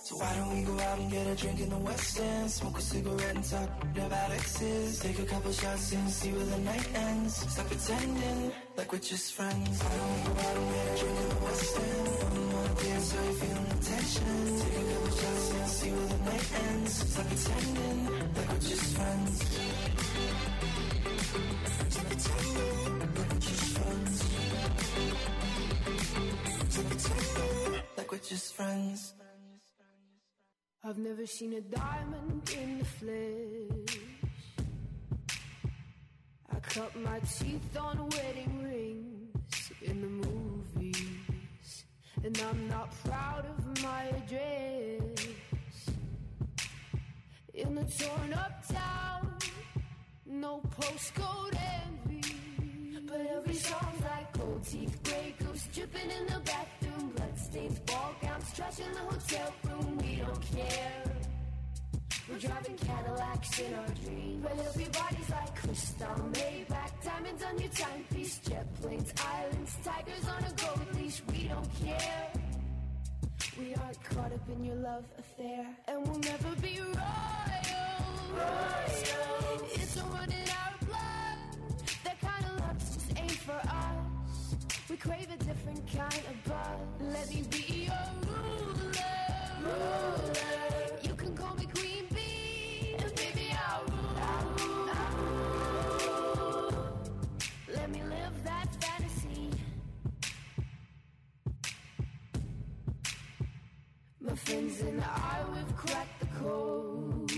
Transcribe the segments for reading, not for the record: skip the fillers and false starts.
So why don't we go out and get a drink in the West End, smoke a cigarette and talk about exes, take a couple shots and see where the night ends. Stop pretending like we're just friends. Why don't we go out and get a drink in the West End? One more dance, so you're feeling the tension. Take a couple shots and see where the night ends. Stop pretending like we're just friends. Stop pretending like we're just friends. Stop pretending like we're just friends. I've never seen a diamond in the flesh. I cut my teeth on wedding rings in the movies, and I'm not proud of my address. In the torn up town, no postcode envy, but every song's like gold teeth, grey goose dripping in the bathroom, bloodstains, ball gowns, trash in the hotel room. We don't care. We're driving Cadillacs in our dreams, but everybody's like crystal, Maybach, diamonds on your timepiece, jet planes, islands, tigers on a gold leash. We don't care. We aren't caught up in your love affair, and we'll never be royal. It's a run in our blood. That kind of luck's just ain't for us. We crave a different kind of buzz. Let me be your ruler. You can call me Queen Bee, and baby I'll rule. Let me live that fantasy. My friends and I, we've cracked the code.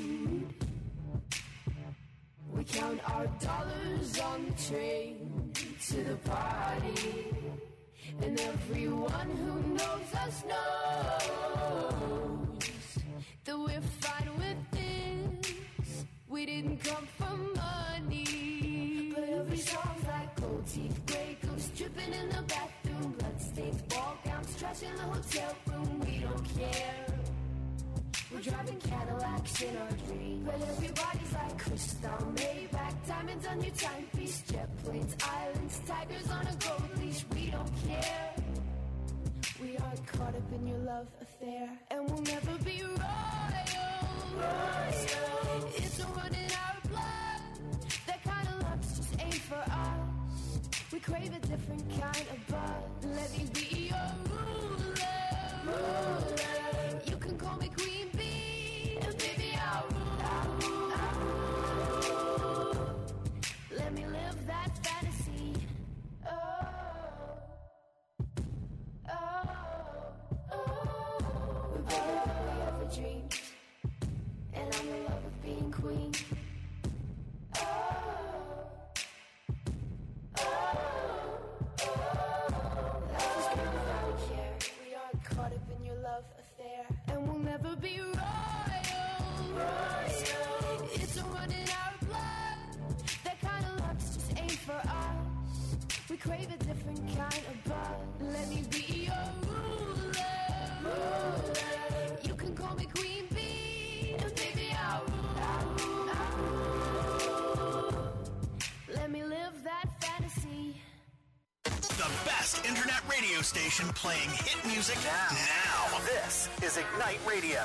We count our dollars on the train to the party, and everyone who knows us knows that we're fine with this. We didn't come for money, but every song's like gold teeth, grey goose dripping in the bathroom, bloodstains, ball gowns, trash in the hotel room. We don't care. We're driving Cadillacs in our dreams, but everybody's like crystal, Maybach, diamonds on your timepiece, jet planes, islands, tigers on a gold leash. We don't care. We aren't caught up in your love affair, and we'll never be royal. It's a run in our blood. That kind of luck's just ain't for us. We crave a different kind of buzz. Let me be your ruler. You can call me Queen Bee, and baby I'll rule. Let me live that fantasy. We're better than we ever dreamed, and I'm in love with being queen. Life is good without a care. We aren't caught up in your love affair, and we'll never be royal. It's a run in our blood. That kind of luck's just ain't for us. We crave a different kind of buzz. Let me be your ruler. You can call me Queen Bee, and baby I'll rule. Let me live that fantasy. The best internet radio station playing hit music now. This is Ignite Radio.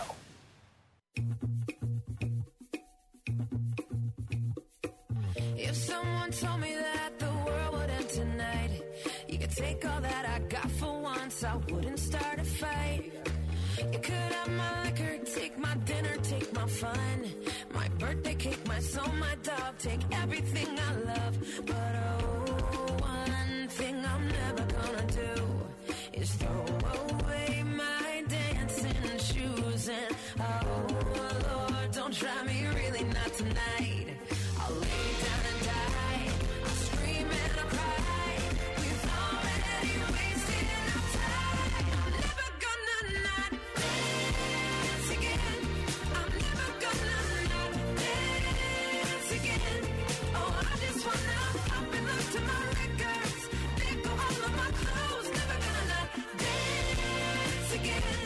If someone told me that the world would end tonight, you could take all that I got for once, I wouldn't start a fight. You could have my liquor, take my dinner, take my fun, my birthday cake, my soul, my dog, take everything I love. But oh, one thing I'm never gonna do is throw away my dancing shoes. And oh Lord, don't try me, really not tonight. I'll lay down and die, I'll scream and I'll cry. We've already wasted our time. I'm never gonna not dance again. I'm never gonna not dance again. Oh, I just wanna up and look to my records, pick up all of my clothes. Never gonna not dance again.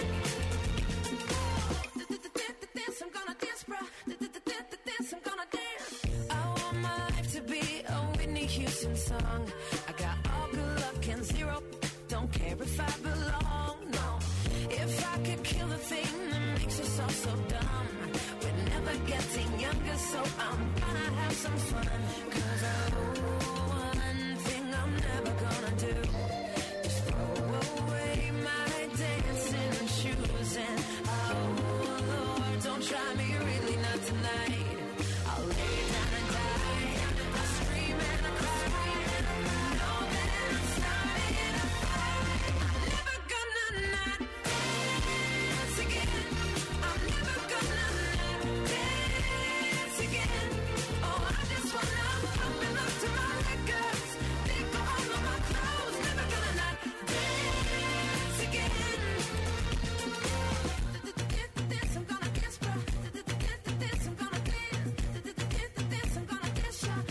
Dance, I'm gonna dance, bro. Dance, I'm gonna dance. I want my life to be a Whitney Houston song. I got all good luck and zero, don't care if I belong, no. If I could kill the thing that makes it's all so dumb. We're never getting younger, so I'm gonna have some fun. 'Cause I know one thing I'm never gonna do is throw away my dancing shoes. And oh Lord, don't try me, really not tonight. I'll lay down and die. I'll scream and I'll cry. Know that I'm starting a fight. I'm never gonna not dance again. I'm never gonna not dance again. Oh, I just wanna pop and look to my records. Think of all of my clothes. Never gonna not dance again. This I'm gonna dance, bro. This I'm gonna dance. This I'm gonna dance, y'all.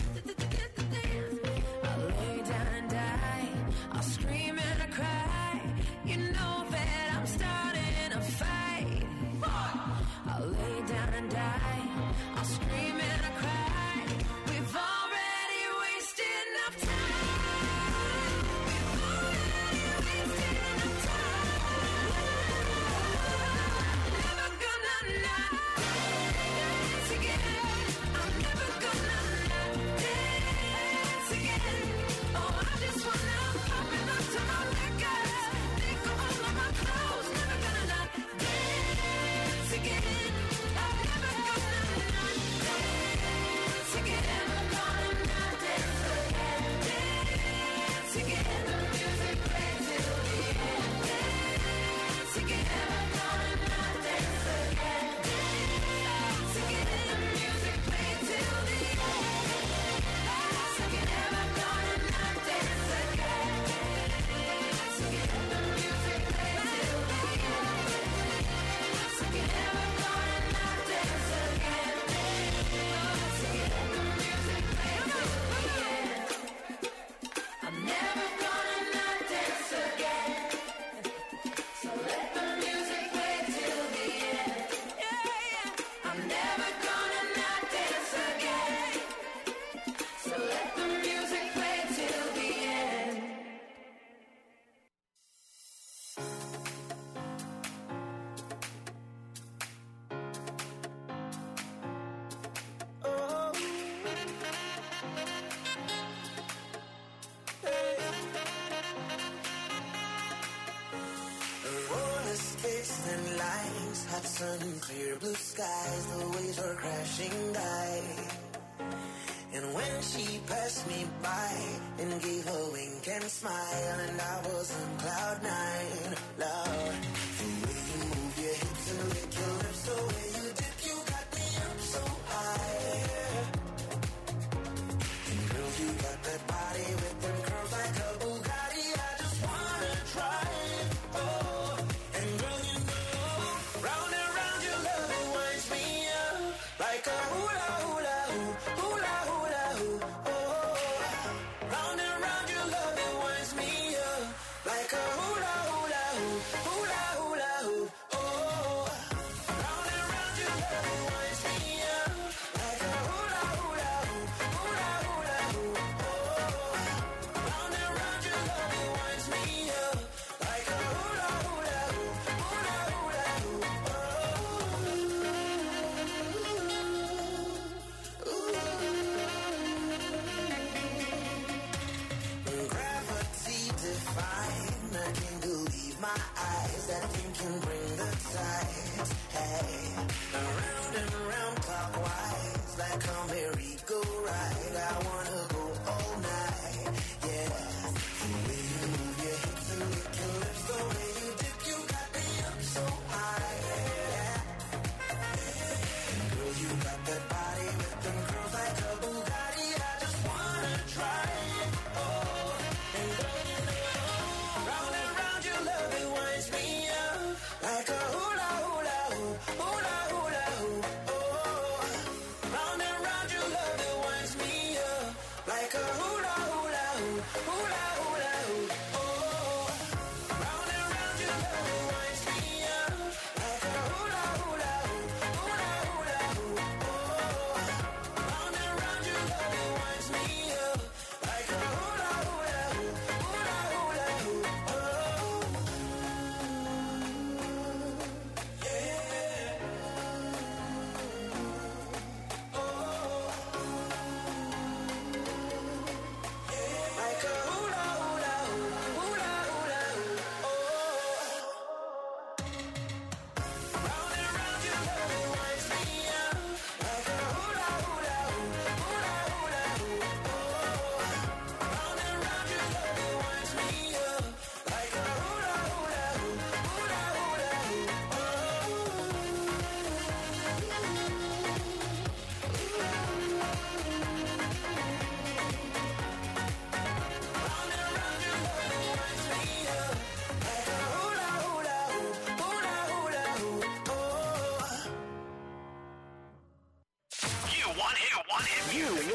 I'll lay down and die. I'll scream and I cry. You know that I'm starting a fight. I'll lay down and die. I'll scream and I cry. We've already wasted enough time. We've already wasted enough time. Never gonna not dance again. I'm never gonna not dance again. Oh, I just wanna pop and look to my records. Think of all of my clothes. Never gonna not dance again. I'm never gonna not dance again. Never gonna not dance again. Dance again. The music plays till the end. Dance again. Never gonna not dance again. Dance again. The music plays till the end. Dance again. Never gonna not dance again. Dance again. The music plays till the end. Dance again. Never gonna not dance again. Dance again. The music plays till the end. I'm never gonna not dance again. So let the music play till the end. Yeah, yeah. I'm never gonna not dance again. So let the music play till the end. Oh, roller skates and lights, hot sun and clear blue skies. The waves were crashing by, and when she passed me by and gave a wink and smile, and I was on cloud nine. Lord, the way you move your hips and lick your lips, the way you dip, you got me up so high. And girl, you got that body with them curls like a Bugatti. I just wanna try it. Oh, and girl, you know, round and round your love, it winds me up like a hula hula hoop, hula hula hoop. Oh, round and round your love, it winds me up like a hula hula hoop, hula hula hoop. Oh, round and round your love, it winds me up like a hula hula hoop, hula hula hoop. Oh, round and round your love, it winds me up like a hula hula hoop, hula hula hoop. Gravity defying, I can't believe my eyes. That thing can bring the tides. Hey, around and around clockwise, like a merry-go-round. I wanna go all night. Yeah, the way you move your hips and lick your lips, the way you dip, you got me up so high. And girl, you got that body with them curls like a Bugatti. I just wanna try it. Oh, and girl, you know, round and round your love, it winds me up like a hula hula hoop, hula hula hoop. Oh, round and round your love, it winds me up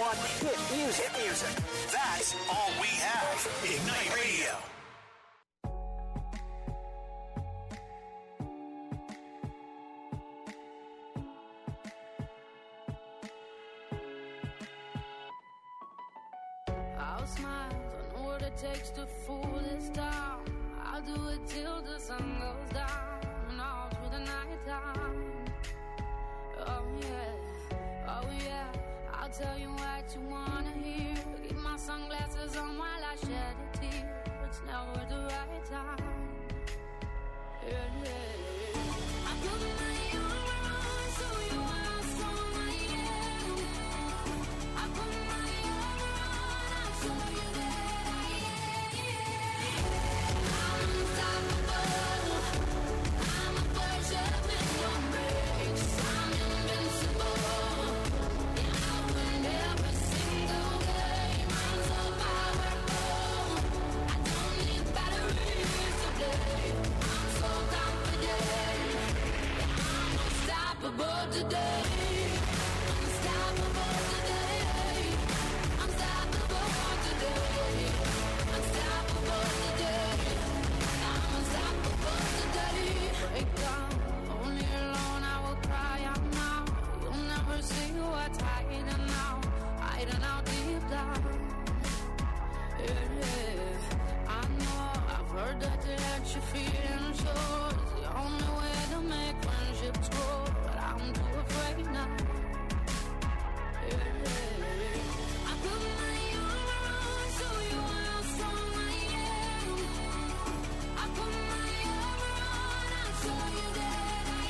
one hit music. That's all we have. Ignite Radio. I'll smile, I know what it takes to fool this town. I'll do it till the sun goes down and all through the night time. Oh yeah, I'll tell you what you wanna hear. Keep my sunglasses on while I shed a tear. It's never the right time. Yeah. I put my armor on so you know how strong I am. I put my armor on, I'll show you that I am. I'm unstoppable. I'm a virgin with no brakes. I'm invincible. Yeah, I win every single game. I'm so powerful. I don't need batteries to play. I'm so confident. Yeah, I'm unstoppable today. Unstoppable today. Unstoppable today. Unstoppable today. I'm unstoppable today. Break down, only alone I will cry out now. You'll never see what's hiding out deep down. Yeah. I know, I've heard that to let you feel unsure is the only way to make friendships grow, but I'm too afraid now. Yeah. I put my armor on so you know how strong I am. I put my armor on, I'll show you that I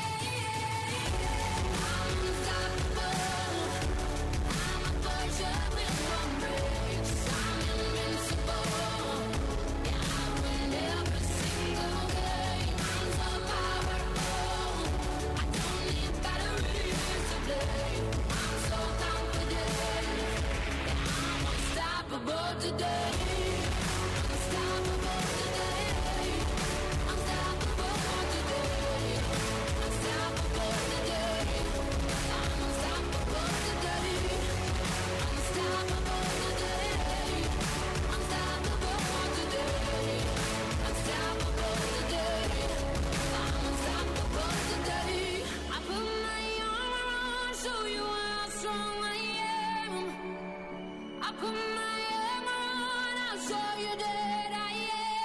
am. I'm unstoppable. I'm a virgin with no brakes. I'm invincible. Yeah, I win every single game. I'm so powerful. I don't need batteries to play. I'm so confident. Yeah, I'm unstoppable today. Unstoppable today. Unstoppable today. Unstoppable today. I'm unstoppable today. Unstoppable today. Unstoppable today. Unstoppable today. I'm unstoppable today. I put my armor on, show you how strong I am. I put my armor on, I'll show you that I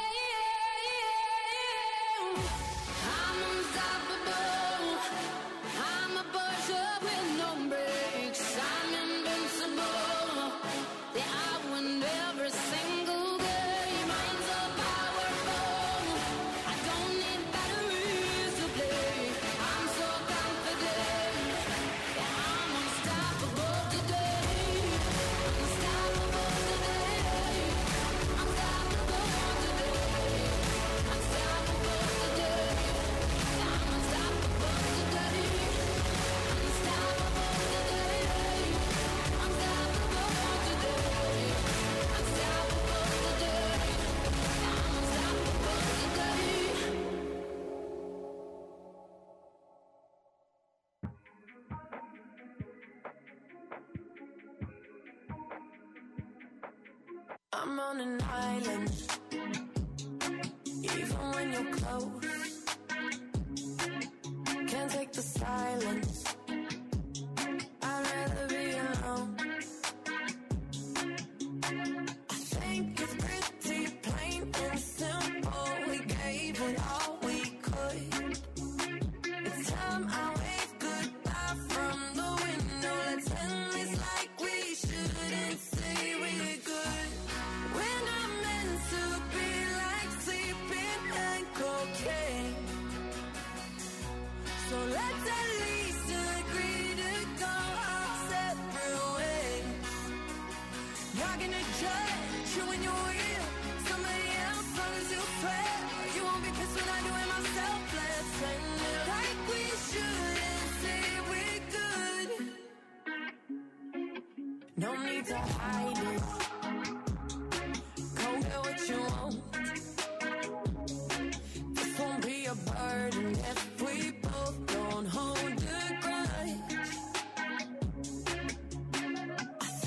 am. I'm unstoppable. I'm a butcher with no brakes. I'm invincible. Yeah, I win every single game. I'm so powerful. I don't need batteries to play. I'm so confident. Yeah, I'm unstoppable today. Unstoppable today. Unstoppable today. Unstoppable today. I'm unstoppable today. Unstoppable today. Unstoppable today. Unstoppable today. I'm unstoppable today. I'm on an island, even when you're close. Can't take the silence. I'd rather be alone. I think it's pretty plain and simple. We gave it all we could. It's time I wave goodbye from the window. Let's end this like we shouldn't say we're good. We're not meant to be like sleeping and cocaine. So let's at least agree to go our separate ways. Not gonna judge you when you're real. Somebody else, long as you swear. You won't be pissed when I do it myself. Let's end it like we should and say we're good. No need to hide it. Go get what you want. This won't be a burden if we both don't hold the grudge. I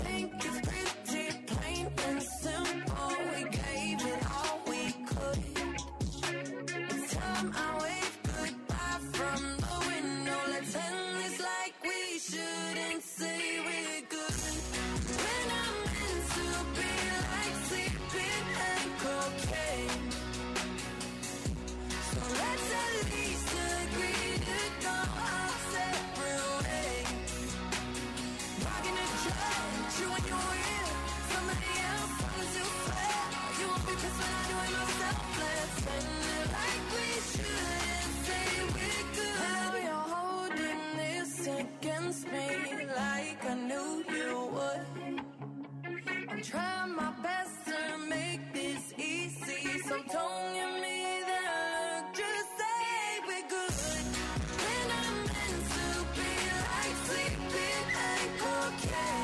try my best to make this easy, so don't give me that look, just say we're good. When I'm meant to be like sleeping ain't okay,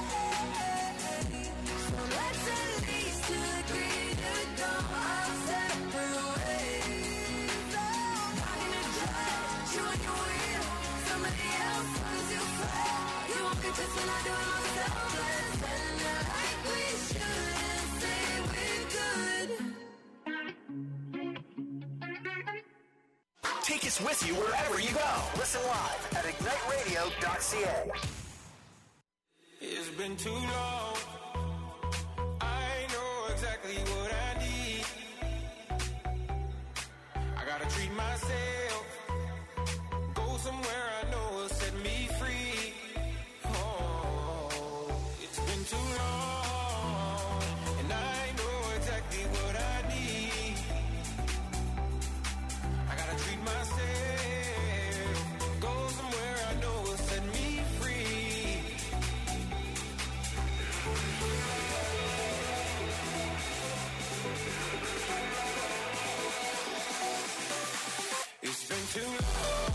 so let's at least agree to go our separate ways. Not gonna judge you and your will, somebody else as you say. You won't get this when I do it myself. Let's end it like we should and say we're good. Take us with you wherever you go. Listen live at igniteradio.ca. It's been too long. I know exactly what I need. I gotta treat myself. Go somewhere I know will set me free. Oh, it's been too long. And I know exactly what I need. I gotta treat myself. Go somewhere I know will set me free. It's been too long.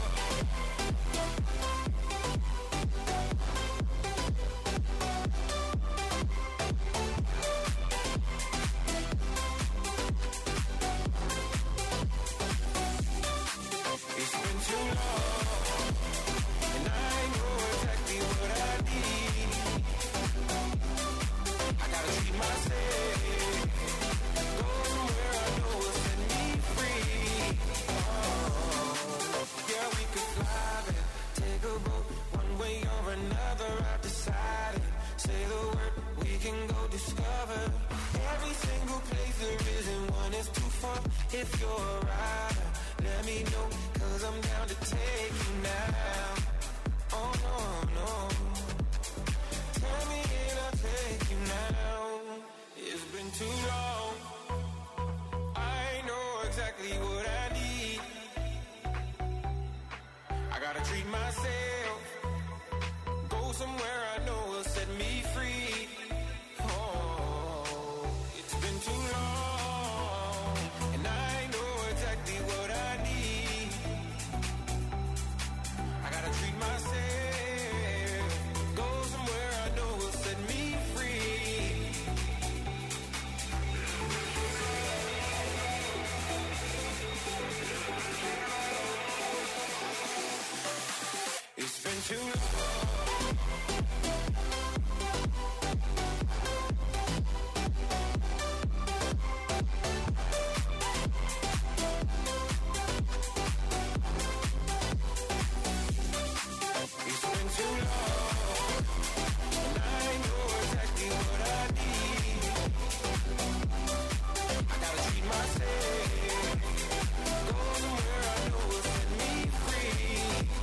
It's been too long, and I know exactly what I need. I gotta treat myself. Go somewhere I know will set me free. Oh, yeah, we could fly there, take a boat, one way or another. I've decided. Say the word, we can go discover every single place there is, and one is too far. If you're a rider, let me know, 'cause I'm down to take you now. Oh no, no. Tell me and I'll take you now. It's been too long. I know exactly what I need. I gotta treat myself. Go somewhere I know will set me free. Oh, it's been too long, and I know exactly what I need. I gotta treat myself. Go somewhere I know will set me free. It's been too long. It's been too long, and I know exactly what I need. I gotta treat myself. Go somewhere I know will set me free.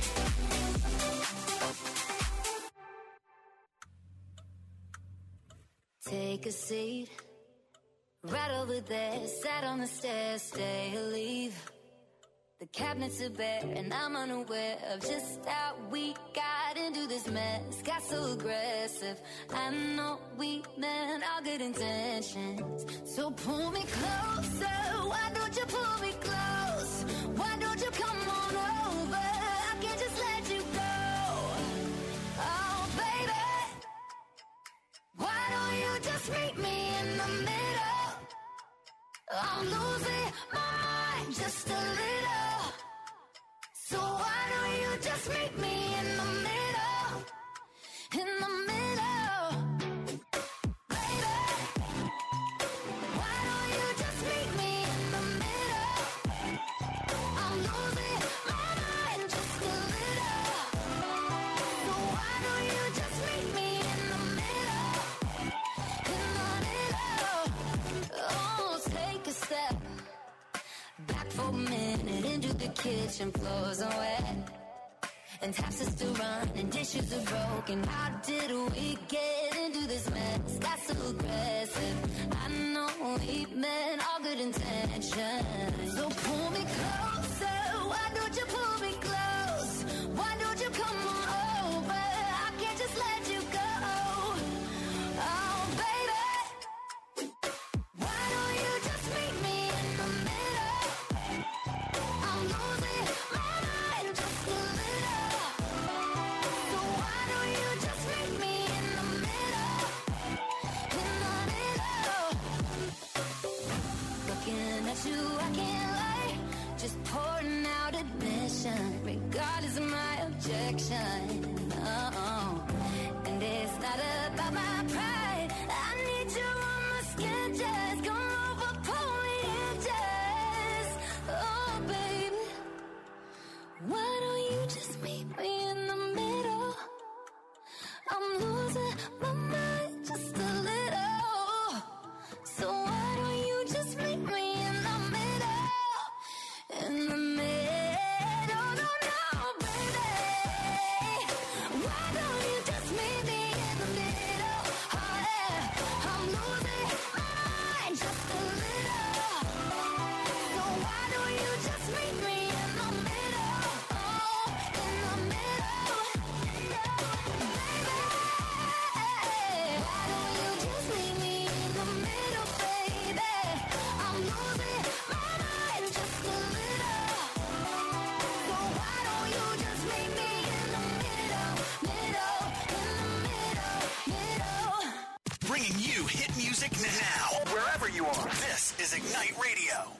Take a seat, right over there. Sat on the stairs, stay or leave. The cabinets are bare, and I'm unaware of just how we got into this mess. Got so aggressive. I know we meant all good intentions. So pull me closer. Why don't you pull me close? Why don't you come on over? I can't just let you go. Oh, baby. Why don't you just meet me in the middle? I'm losing my mind just a little. So why don't you just meet me in the middle? In the middle. Baby, why don't you just meet me in the middle? I'm losing my mind just a little. So why don't you just meet me in the middle? In the middle. Oh, take a step back for a minute into the kitchen. Floors are wet and taps are still running, dishes are broken. How did we get into this mess? Got so aggressive. I know we meant all good intentions. So pull me closer. Why don't you pull me close? Why don't you come on over? I can't just let you go. Oh, baby. Music Night Radio.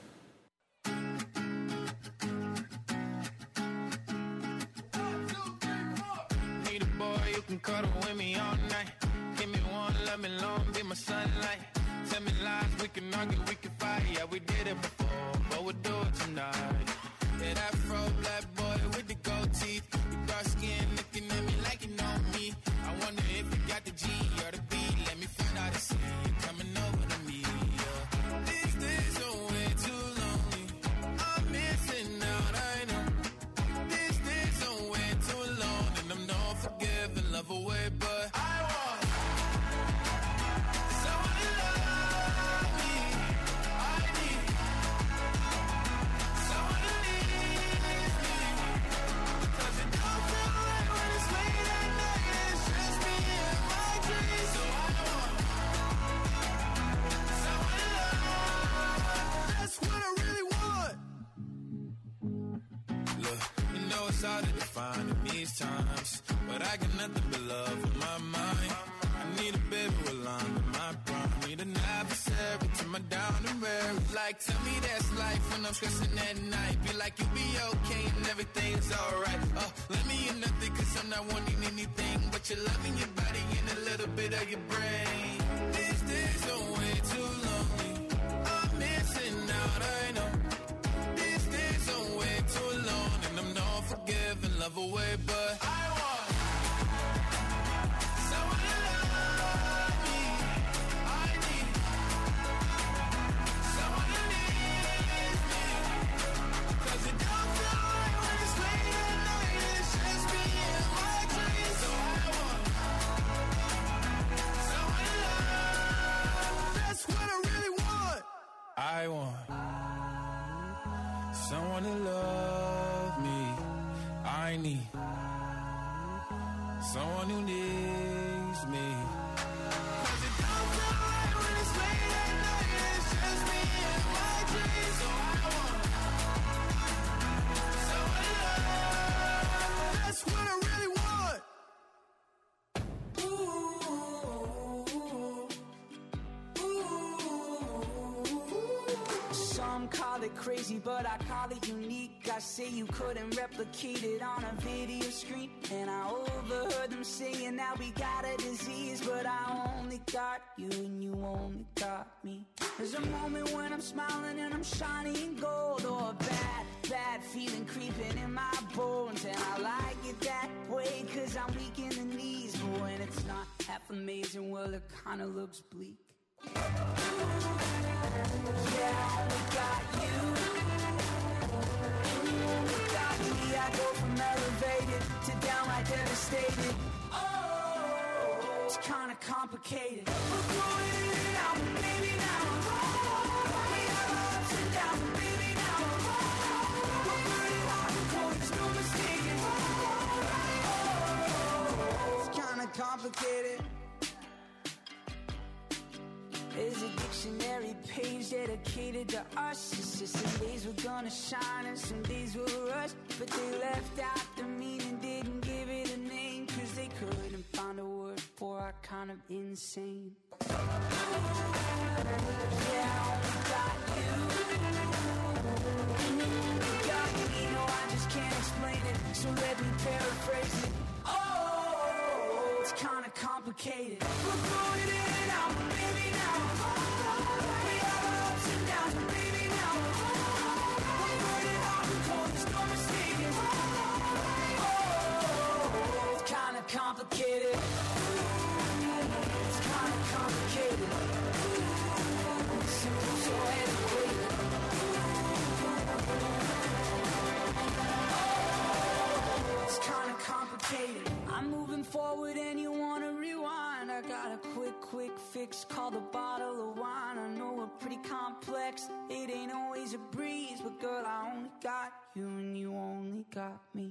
Need a boy you can cuddle with me all night. Give me one, love me long, be my sunlight. Tell me lies, we can argue, we can fight. Yeah, we did it before, but we'll do it tonight. Yeah, that fro black boy with the gold teeth. Your dark skin looking at me like you know me. I wonder if you got the G or the B. Let me find out and see you coming over to me. Yeah. These days are way too lonely. I'm missing out, I know. These days are way too long, and I'm not forgiving, love away, but I want someone to love me. I need someone to leave me, 'cause it don't feel right when it's late at night and it's just me and my dreams. So I want someone to love. That's what I really want. Look, you know it's hard to define in these times, but I got nothing but love on my mind. I need a baby while I'm in my prime. Need an adversary to my down and weary. Like, tell me that's life when I'm stressing at night. Be like, you'll be okay and everything's alright. Let me in nothing, 'cause I'm not wanting anything but your love in your body and a little bit of your brain. These days are way too lonely. I'm missing out, I know. These days are way too long, and I'm not forgiving, love away, but I want someone to love me. I need someone to leave me, 'cause it don't feel right when it's late at night and it's just me and my dreams. So I want someone to love. That's what I really want. I want someone to love me. I need someone who needs me. 'Cause it don't feel right when it's late at night and it's just me and my dreams. So I want someone to love. That's what I really want. Some call it crazy, but I call it unique. I say you couldn't replicate it on a video screen, and I overheard them saying that we got a disease, but I only got you and you only got me. There's a moment when I'm smiling and I'm shining gold, or a bad feeling creeping in my bones, and I like it that way 'cause I'm weak in the knees. But when it's not half amazing, well, it kinda looks bleak. Yeah, I only got you. You only got me. I go from elevated to downright devastated. Oh, it's kinda complicated. We're going in and out, baby, now. We have ups and downs, baby, now. We're burning hot and cold, there's no mistaking. Oh, it's kinda complicated. There's a dictionary page dedicated to us. It's just some days we're gonna shine and some days we'll rush, but they left out the meaning, didn't give it a name, 'cause they couldn't find a word for our kind of insane. Yeah, I only got you. You only got me. No, I just can't explain it, so let me paraphrase it. Oh, it's kinda complicated. We're going in and out, baby, now. We have ups and downs, baby, now. We're burning hot and cold, there's no mistaking. Oh, it's kinda complicated. It's kinda complicated. Simple, so adequate. Oh, it's kinda complicated. I'm moving forward and you wanna rewind. I got a quick fix called a bottle of wine. I know we're pretty complex, it ain't always a breeze, but girl, I only got you and you only got me.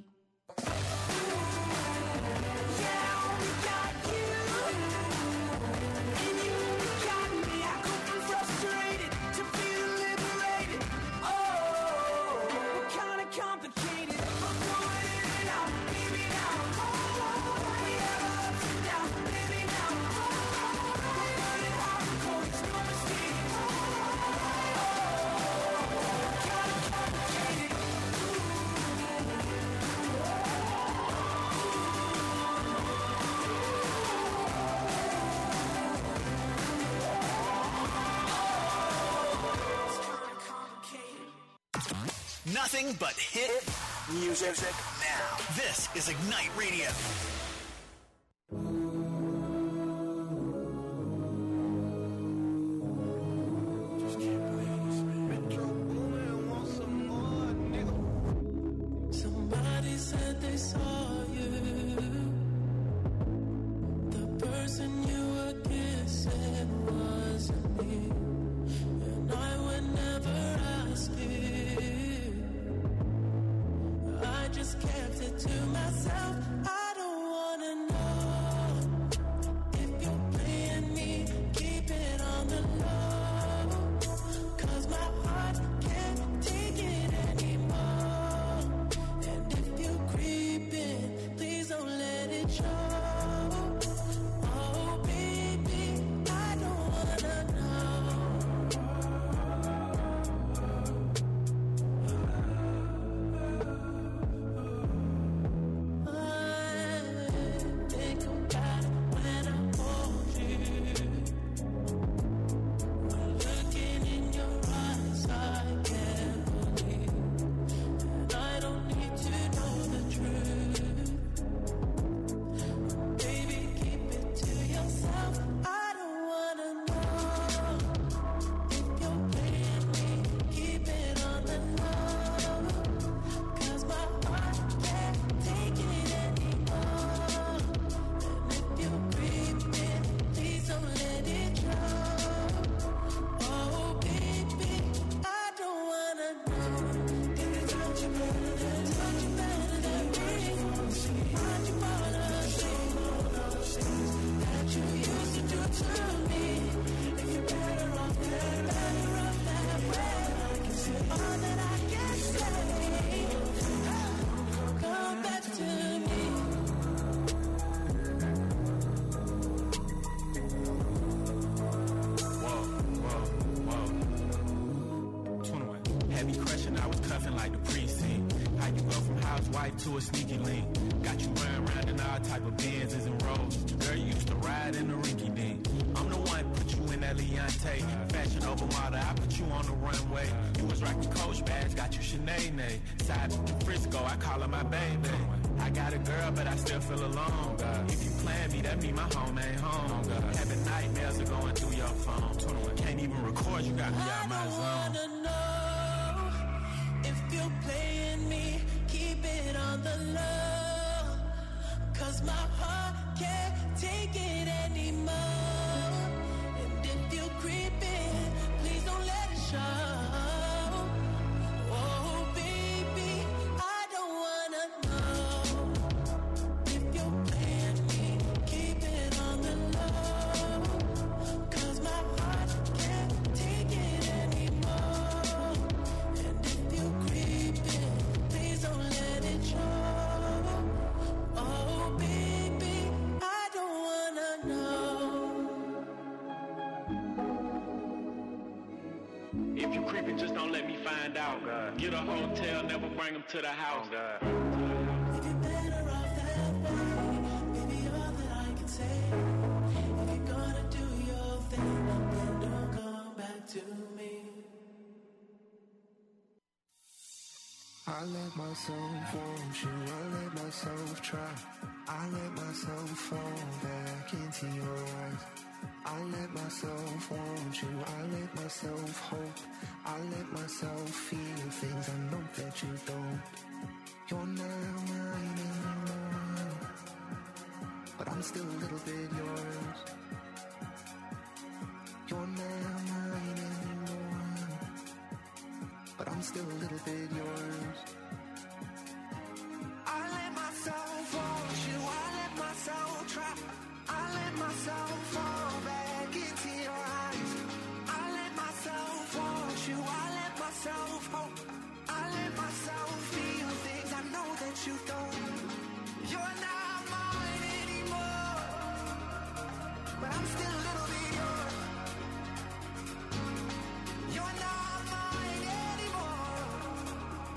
Yeah, I only got you and you only got me. I go from frustrated to feeling liberated. Oh, kinda complicated. We're going in and out, baby, now. We have ups and downs, baby, now. We're burning hot and cold, there's no mistaking. Oh, nothing but hit music. Now, this is Ignite Radio. Somebody said they saw you. The person you were kissing wasn't me. And I would never ask you. I just kept it to myself. I don't wanna know if you're playing me. Keep it on the low, 'cause my heart can't take it anymore. And if you're creeping, please don't let it show. Oh baby, I don't wanna know. I think about it when I hold you. When looking in your eyes, I can't believe. And I don't need to know the truth. Baby, keep it to yourself. I don't wanna know if you're playing me. Keep it on the low, 'cause my heart can't take it anymore. And if you're creeping, please don't let it show. Oh baby, I don't wanna know. Did it touch you better than me? How'd you fall asleep? That you used to do to me. If you're better off that way, I can say all that I can say. Come back to me. Whoa. 21. Had me crushing, I was cuffing like the precinct. How you go from housewife to a sneaky link? Got you running around in all type of Benzes and Rolls. Girl, you used to ride in the rinky dink. I'm the one put you in that Leontay. Fashion over model, I put you on the runway. You was rocking Coach bags, got you Sinead. Side in Frisco, I call her my baby. I got a girl, but I still feel alone. If you plan me, that mean my home ain't home. Having nightmares are going through your phone. Can't even record, you got me out my I zone. wanna know if you're playing me. Keep it on the low, 'cause my heart can't take it anymore. And if you're creeping, please don't let it show. Oh baby, I don't wanna know if you're playing me. Keep it on the low, 'cause my heart can't take it anymore. And if you're creeping, please don't let it show. Oh baby, I don't wanna know. If you creeping, just don't let me find out. Get a hotel, never bring them to the house. If you're better off that way, baby, all that I can say. If you're gonna do your thing, then don't come back to me. I let myself want you, I let myself try. I let myself fall back into your eyes. I let myself want you, I let myself hope. I let myself feel things I know that you don't. You're not mine anymore, but I'm still a little bit yours. You're not mine anymore, but I'm still a little bit yours. I let myself want you, I let myself try. I let myself fall back into your eyes. I let myself want you, I let myself hope. I let myself feel things I know that you don't. You're not mine anymore, but I'm still a little bit yours. You're not mine anymore,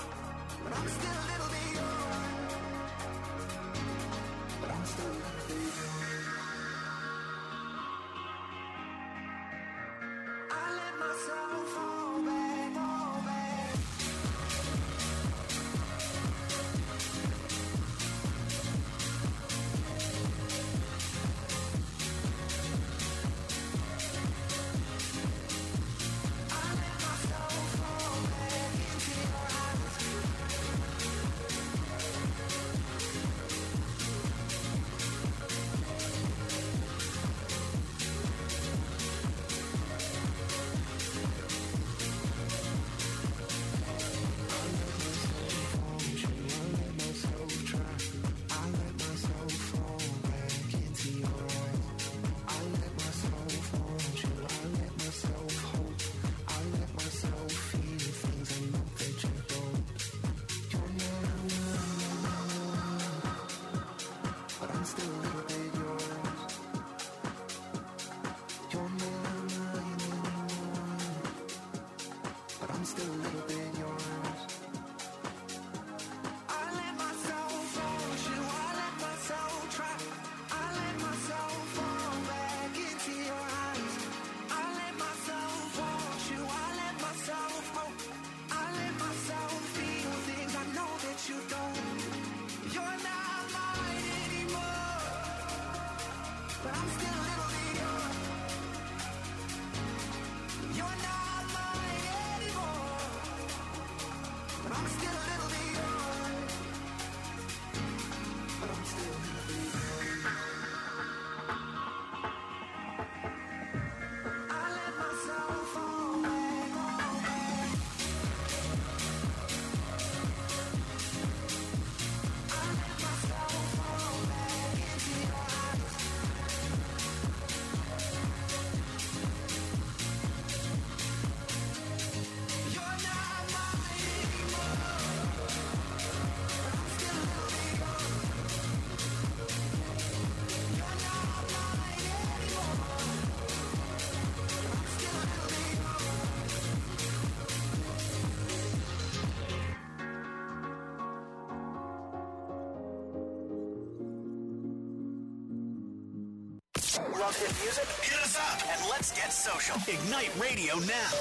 love hit music? Hit us up and let's get social. Ignite Radio now.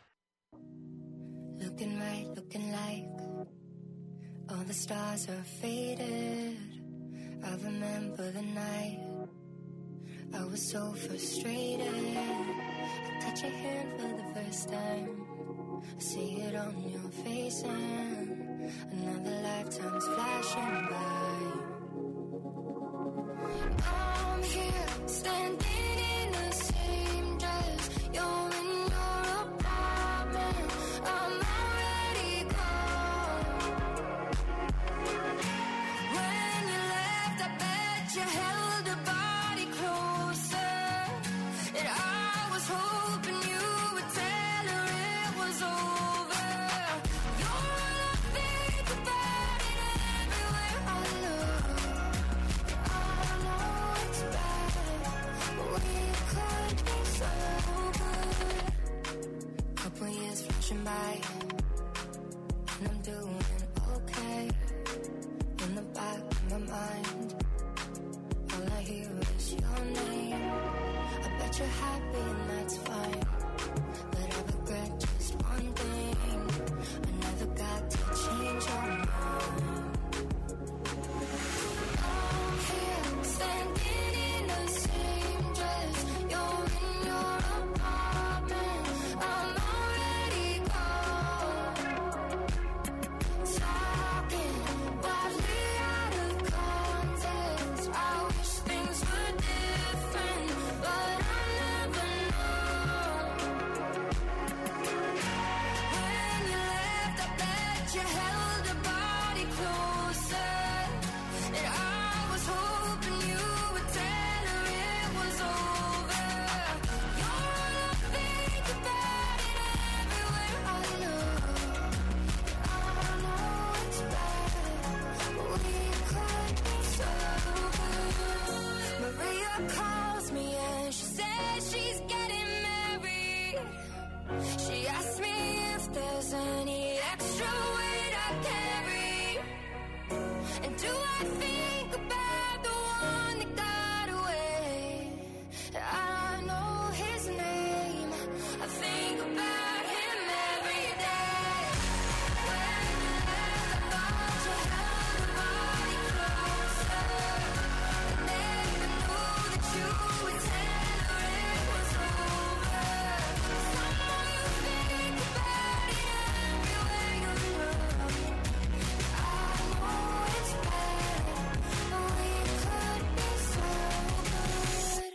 Looking right, looking like all the stars are faded. I remember the night I was so frustrated. I touch your hand for the first time. I see it on your face and another lifetime's flashing by. I'm here, standing in the same dress. You're in your apartment. I'm already gone. When you left, I bet you held a body closer. And I was hoping you would tell her it was over. You're all I think about it everywhere I look. I know it's bad, but we could be so good. Couple years flashing by, and I'm doing okay. In the back of my mind, all I hear is your name. I bet you're happy and that's fine, but I regret just one thing. I never got to change your mind. I'm here, standing in the same dress. You're in your apartment. I'm already gone. Talking wildly out of context. I wish things were different, but I never know. When you left, I bet you held a body closer. And I was hoping you would tell her it was over. You're all I think about it everywhere I look. I know it's bad, but we could be so good. Maria calls me and she says she's getting married. She asked me if there's any extra weight I carry. And do I think about the one that got away? I know his name. I think about him every day. When you left, I thought you held a body closer. I never knew that you would tell her it was over. Somehow you think about it everywhere you look. I know it's bad, but we could be so good.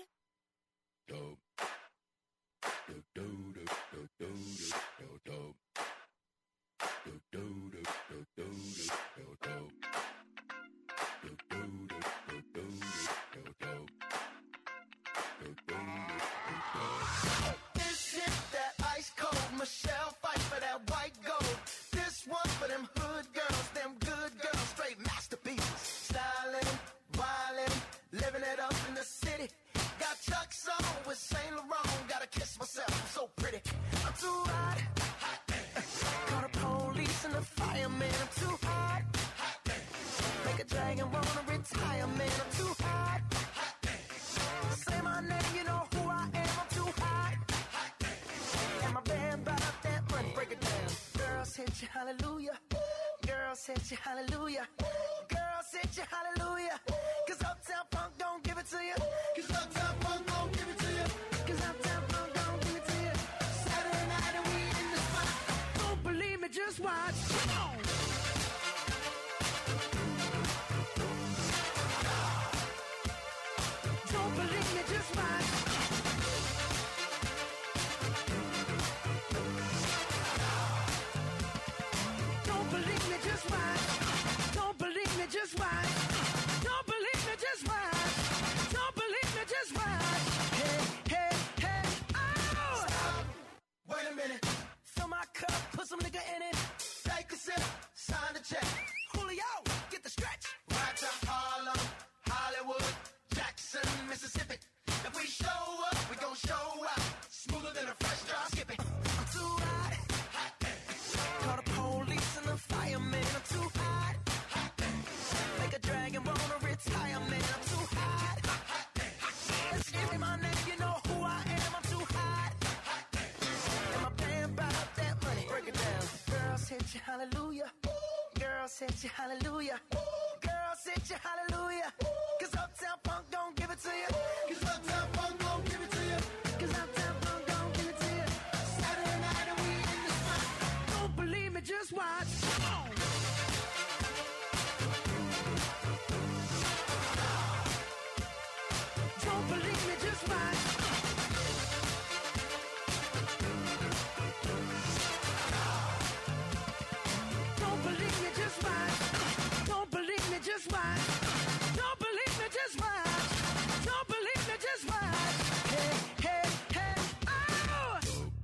This hit that ice cold Michelle fight for that white gold. This one for them hood girls, them good girls, straight masterpieces. Styling, wildin', living it up in the city. Got Chuck's on with Saint Laurent. Gotta kiss myself, I'm so pretty. I'm too hot. Call the police and the fireman. I'm too hot. Make a dragon wanna retire, man. I'm too hot. Say my name, you know who I am. I'm too hot. And my band brought up that money. Break it down. Girls hit you, hallelujah. Girls hit you, hallelujah. Girls hit you, hallelujah. Cause Uptown Funk don't give it to you. Cause Uptown Funk don't give it to you. Cause Uptown Funk don't give it to you. Saturday night and we in the spot. Don't believe me, just watch. Come on. Don't believe me, just watch. Don't believe me, just watch. Don't believe me, just watch. Don't believe me, just watch. Don't believe me, just watch. Hey, hey, hey, oh! Stop. Wait a minute. Fill my cup, put some nigga in it. Take a sip, said you hallelujah. Girl said you hallelujah. Cause Uptown Funk don't give it to you. Cause Uptown Funk don't give it to you. Cause Uptown Funk don't give it to you. Saturday night and we in the spot. Don't believe me, just watch. Come on. Don't believe me, just watch. Don't believe me, just watch. Don't believe me, just watch. Don't believe me, just watch. Don't believe me, just watch. Hey, hey, hey, oh!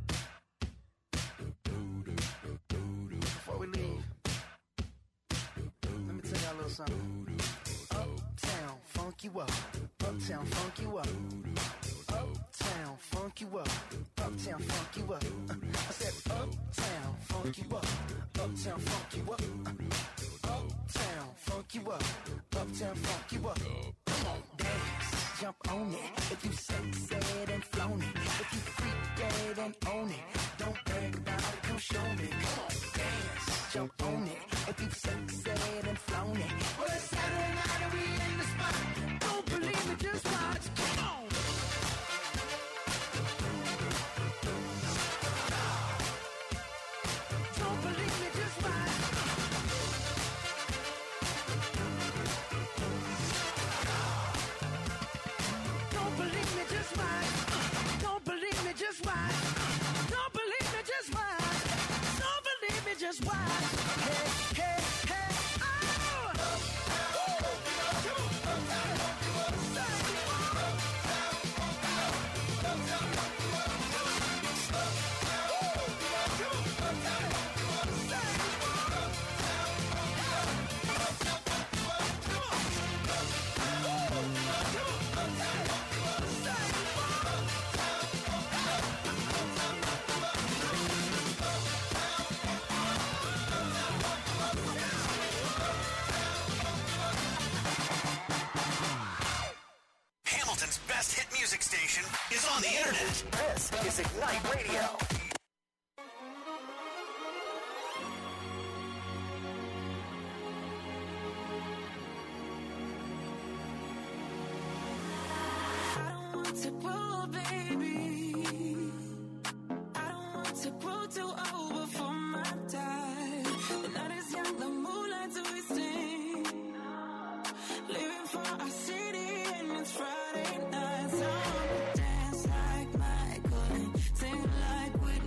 Before we leave, let me tell y'all a little something. Uptown, funk you up. Uptown, funk you up. Uptown, funk you up. Uptown, funk you up. I said uptown, funk you up. Uptown, funk you up. Uptown, funk you up. Uptown, funk you up. Come on, dance, jump on it. If you sexed and flown it. If you freak dead and own it. Don't brag about it, come show me. Come on, dance, jump on it. If you sexed and flown it. Well, it's Saturday night and we in the spot. Don't believe me, just watch. Come on. Don't believe me, just watch. Don't believe me, just watch. Don't believe me, just watch. Don't believe me, just watch. Don't believe me, just watch. Hey, hey, hey, oh! Hamilton's best hit music station is on the internet. This is Ignite Radio. I don't want to grow, baby. I don't want to grow too old before my time. The night is young, the moonlight's wasting. Living for our city and it's Friday night. So I wanna dance like Michael and sing like we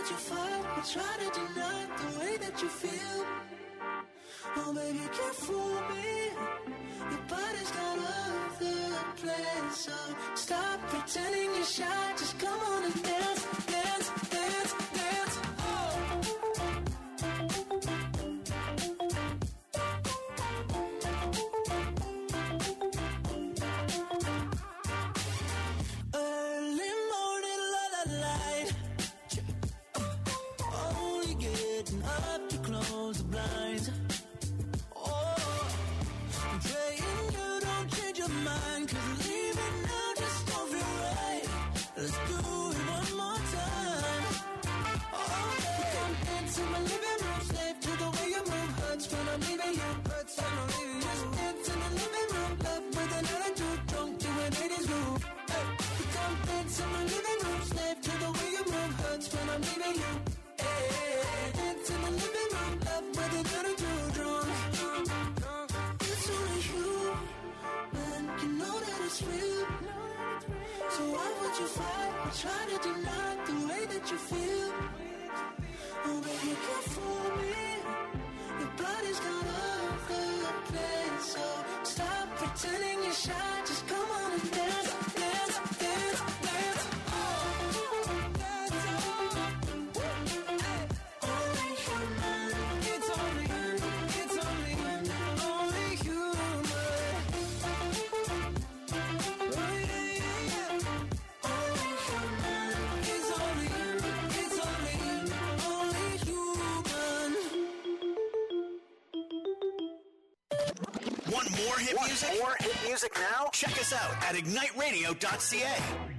would you fight or try to deny the way that you feel? Oh baby, you can't fool me. Your body's got other plans, so stop pretending you're shy. Just come on and dance, dance, dance, dance. Early morning, light. Only getting up to close the blinds. Praying you don't change your mind, 'cause leaving now just don't feel right. Let's do it one more time. Oh, yeah. Come dance in my living room, slave to the way you move. Hurts when I'm leaving you, hurts when I'm leaving you. Just dance in the living room, love with an attitude, drunk to an 80s groove. Hey. Come dance in my living room, slave to the way you move. Hurts when I'm leaving you. Hey. Dance in the living room, love with an attitude, drunk. It's only you, and you know that it's real. So why would you fight or try to deny the way that you feel? Oh baby, you can't fool me. Your body's got other plans, so stop pretending you're shy. Just come on and dance, dance, dance, dance. Only human. It's only human. Only human. Oh yeah, yeah. Only human. It's only human. Want more hit music? More hit music now? Check us out at igniteradio.ca.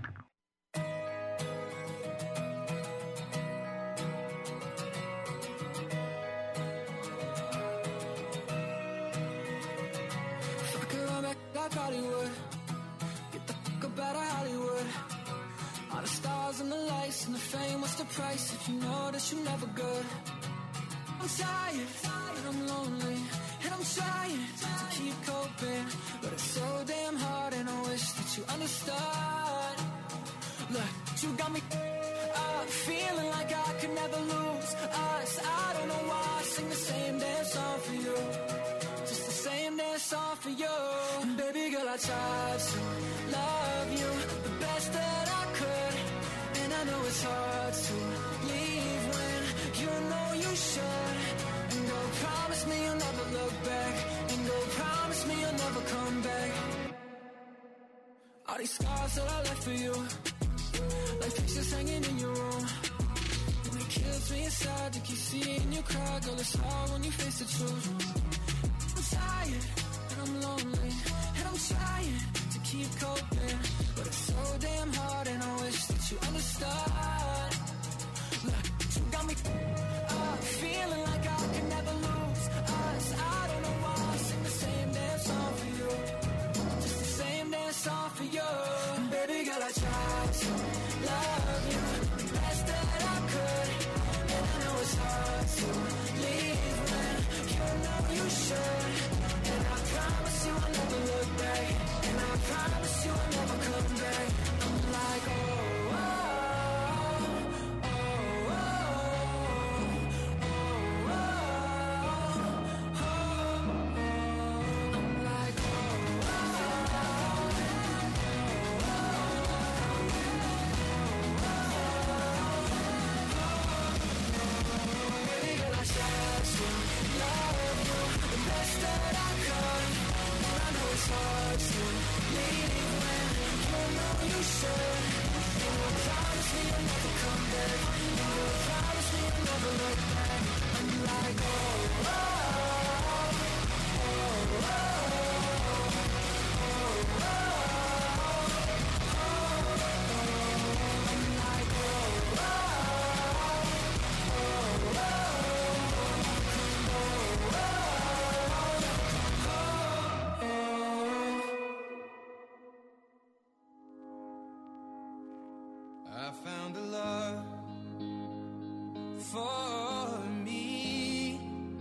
If I could run back like Hollywood, get the fuck up out of Hollywood. All the stars and the lights and the fame, what's the price if you know that you're never good? I'm tired, and I'm lonely, and I'm trying to keep coping, but it's so damn hard, and I wish that you understood. Look, you got me feeling like I could never lose us. I don't know why I sing the same damn song for you, just the same damn song for you. And baby girl, I tried to love you the best that I could, and I know it's hard to leave when you know you should. And go promise me you'll never look back, and go promise me you'll never come back. All these scars that I left for you, like pictures hanging in your room, and it kills me inside to keep seeing you cry. Girl, it's hard when you face the truth. I'm tired, and I'm lonely, and I'm trying to keep coping, but it's so damn hard, and I wish that you understood. Look, you got me feeling like I can never lose us. I don't know why I sing the same damn song for you, just the same damn song for you. And baby girl, I tried to love you the best that I could, and I know it's hard to leave when you know you should. And I promise you I'll never look back, and I promise you I'll never come back. I'm like, oh, oh, oh, oh, oh, oh, oh. I'm like, oh, baby girl, I tried to love you the best that I could, and I know it's hard to leave when you know you should. And you promise me you'll never come back, and you promise me you'll never look back. I'm like, oh, oh, oh, oh, oh, I'm like, oh, I found a love for me.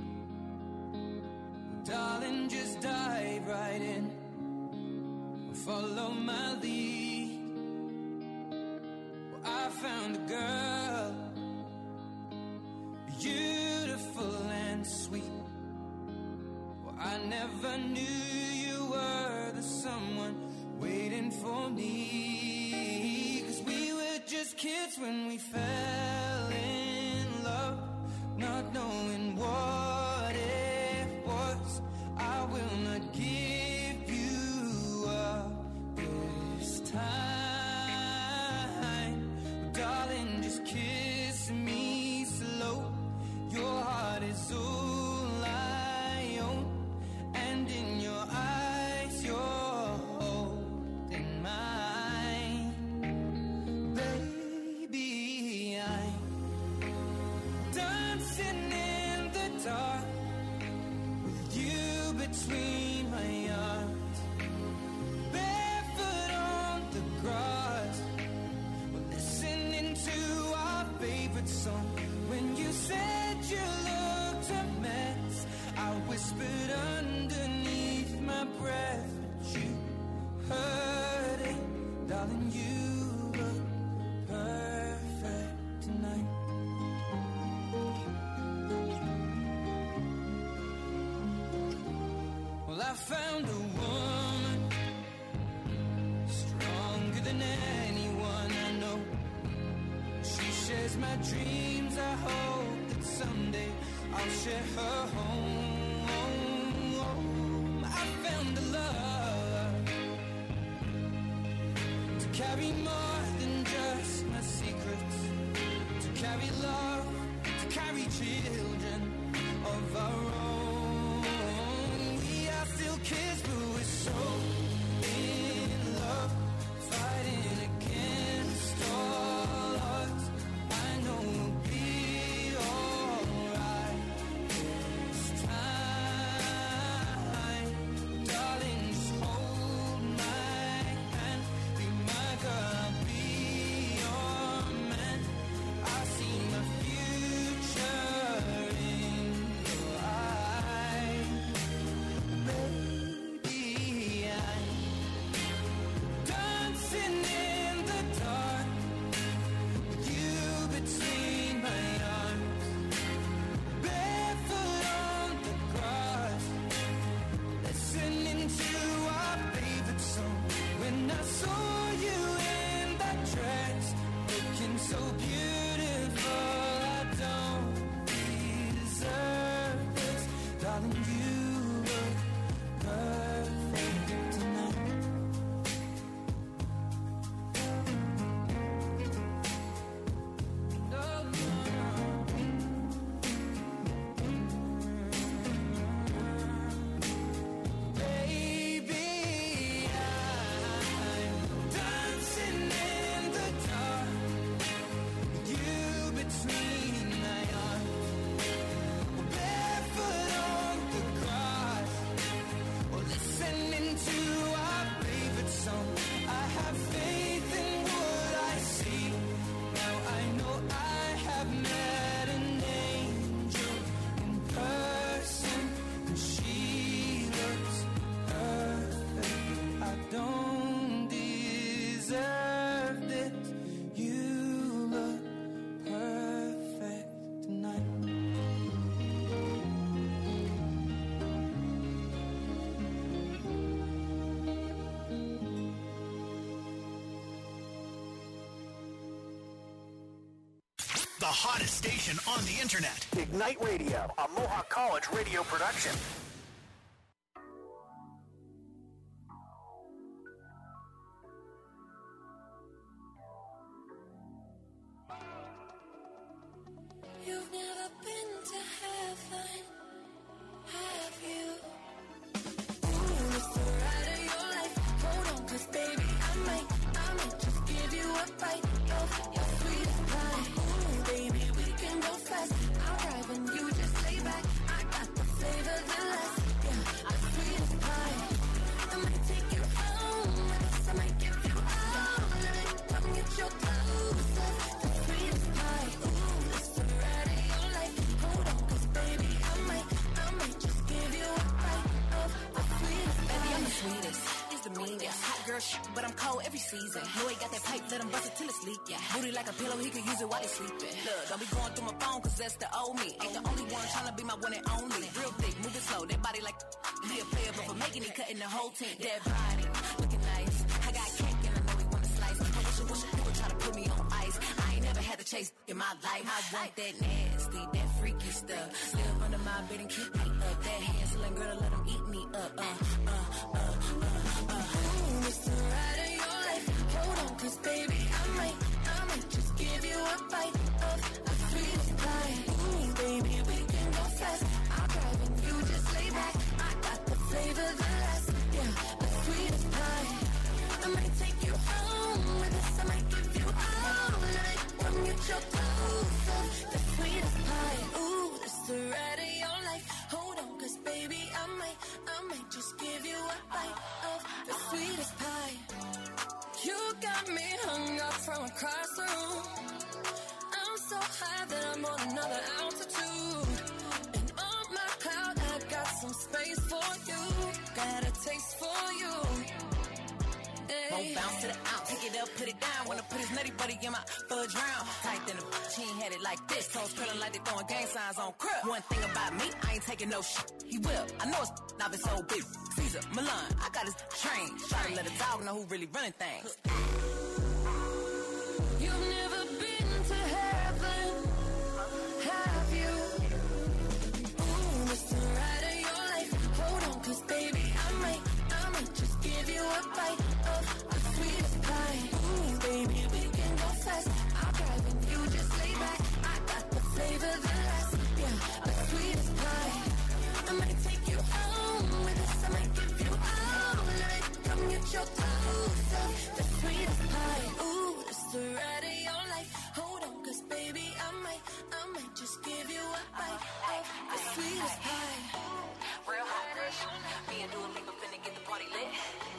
Darling, just dive right in, follow my lead. Well, I found a girl days when we fell in love, not knowing what it was. I will not give you up this time. Darling, just kiss me slow. Your heart is all I own, and in your eyes you're holding mine. Baby, I'm dancing in the dark with you between my arms, barefoot on the grass. We're listening to our favorite song. When you said you looked a mess, I whispered underneath my breath, but you heard it. Darling, you look perfect tonight. Well, I found a woman stronger than anyone I know. She shares my dreams. I hope that someday I'll share her home. I found a love to carry more than just my secrets, to carry love, to carry children of our own. We are still kids, but we're so in love, fighting against all odds. I know we'll be alright this time. Darling, just hold my hand, be my girl, I'll be your man. I see my future in your eyes. Baby, I'm dancing in the dark with you between my arms, barefoot on the grass, listening to our favorite song. When I saw you in that dress, looking so beautiful, I don't deserve this. Darling, you look perfect tonight. No, no, baby, I'm dancing in the dark with you between my arms, barefoot on the grass, or listening to our favorite song. I have faith in what I see. Now I know I have met an angel in person, and she looks perfect. I don't deserve this. You look perfect tonight. The hottest station on the internet. Ignite Radio, a Mohawk College radio production. You've never been to heaven, have you? Ooh, it's the ride of your life. Hold on, 'cause baby, I might just give you a bite of your sweetest pie. Ooh, baby, we can go fast. I'll drive and you just lay back. I got the flavor that lasts. Yeah, the sweetest pie. I might take you home, I might give you all of it. Come get your clothes off. The sweetest pie. Ooh, it's the ride of your life. Hold on, 'cause baby, I might just give you a bite of the sweetest pie. Baby, I'm the sweetest. It's the meanest. Hot girl shit, but I'm cold every season. Know he got that pipe, let him bust it till it's leak. Yeah. Booty like a pillow, he could use it while he's sleeping. Look, don't be going through my phone, 'cause that's the old me. Ain't the only one tryna be my one and only. Real thick, moving slow, that body like be a player, but for making it, cutting the whole team. That body, looking nice. I got cake and I know he wanna slice. I wish people try to put me on ice. I ain't never taste in my life. I want that nasty, that freaky stuff. Live under my bed and keep me up. That Hansel girl, let them eat me up. Ooh, it's the ride of your life. Hold on, 'cause baby, I might just give you a bite of the sweetest pie. Ooh, baby, we can go fast. I'll drive and you just lay back. I got the flavor, the last, yeah, the sweetest pie. I might take you home with us. I might give you all night. Come get your clothes off. The sweetest pie. Ooh, it's the ride of your life. Hold on, 'cause baby, I might just give you a bite of the sweetest pie. You got me hung up from across the room. I'm so high that I'm on another altitude. And on my cloud, I got some space for you. Got a taste for you. Won't bounce to the ounce, pick it up, put it down. Wanna put his nutty buddy in my fudge round. Tight than a she ain't had it like this. Toes curling like they throwing gang signs on crib. One thing about me, I ain't taking no shit. He will, I know it's not been so big. Caesar, Milan, I got his train. Try to let a dog know who really running things.